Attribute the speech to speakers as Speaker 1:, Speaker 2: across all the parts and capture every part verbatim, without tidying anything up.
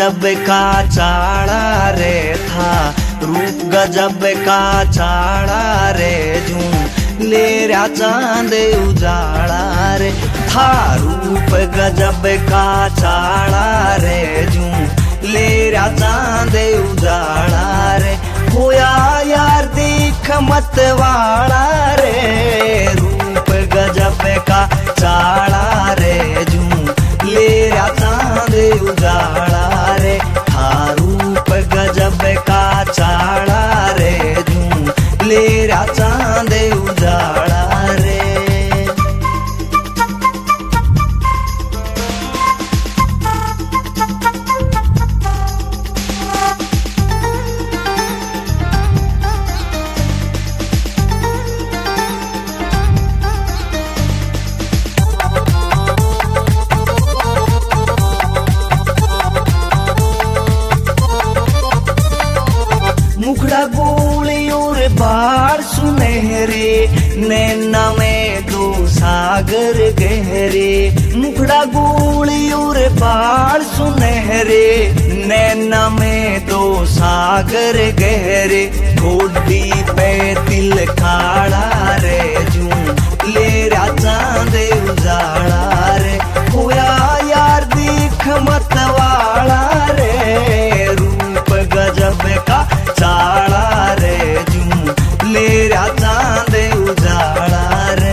Speaker 1: गजब का चाड़ा रे था, रूप गजब का चाड़ा रे जूं ले रहा चांद उजाड़ा रे था। रूप गजब का चाड़ा रे जूं ले रहा चांद उजाड़ा रे। होया यार देख मत वाला रे, रूप गजब का चाड़ा रे जूं ले रहा चांद उजाड़ा रे था। रूप गजब का चाड़ा रे जूं ले रहा चांद उजाड़ा रे। मुखड़ा गोली और बाढ़ सुनहरे, नैना में दो सागर गहरे। मुखड़ा गोली और बाढ़ सुनहरे, नैना में दो सागर गहरे। गोदी पे तिल खाड़ा रे जूं ले रहा चांद उजाड़ा रे। होया यार देख मत वाला रे, रूप गजब का चाड़ा रे जूं ले रहा चांद उजाड़ा रे।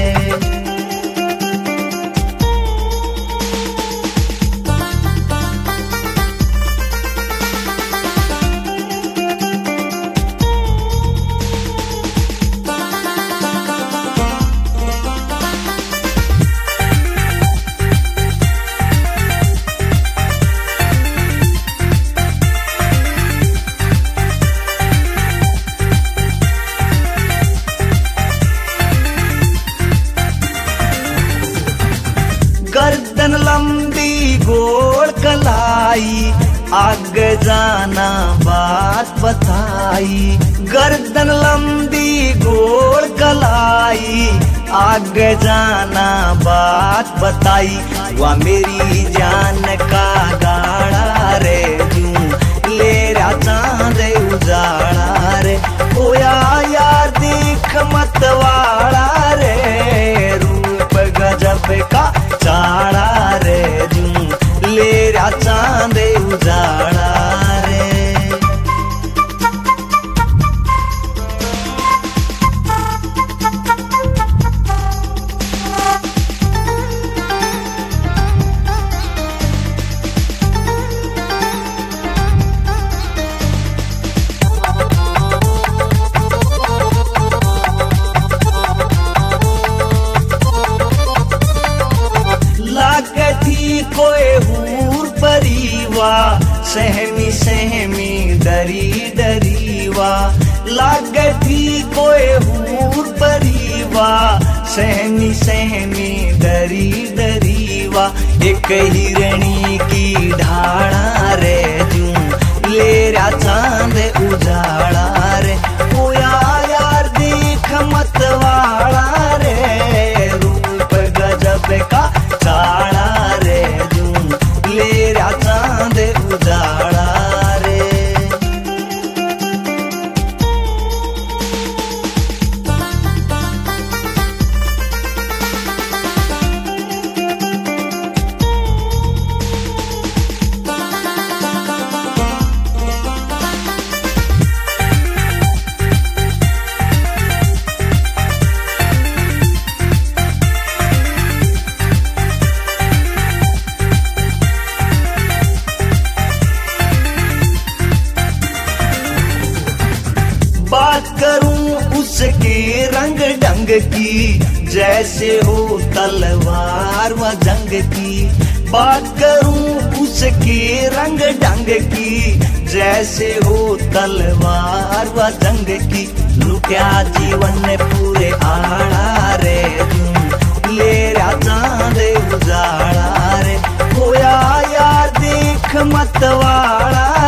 Speaker 1: गर्दन लंबी गोड़ कलाई, आगे जाना बात बताई। गर्दन लंबी गोड़ कलाई, आगे जाना बात बताई। वह मेरी जान का गाड़ा रे जूं ले रहा चांद उजाड़ा रे। होया यार देख मत वाला रे, रूप गजब का चाड़ा रे जूं ले रहा चांद उजाड़ा रे। कोई हूर परीवा, सहमी सहमी डरी डरीवा। लागती कोई हूर परीवा, सहमी सहमी डरी डरीवा। एक हिरणी की ढाड़ा रे जूं ले रहा चांद उजाड़ा रे। होया यार देख मत वाला रे, रूप गजब का चाड़ा रे जूं ले रहा चांद उजाड़ा रे। बात करूं उसके रंग ढंग की, जैसे हो तलवार व जंग की। बात करूं उसके रंग ढंग की, जैसे हो तलवार व जंग की। लुटा जीवन पूरे आड़ा रे जूं ले रहा चांद उजाड़ा रे। होया यार देख मत वाला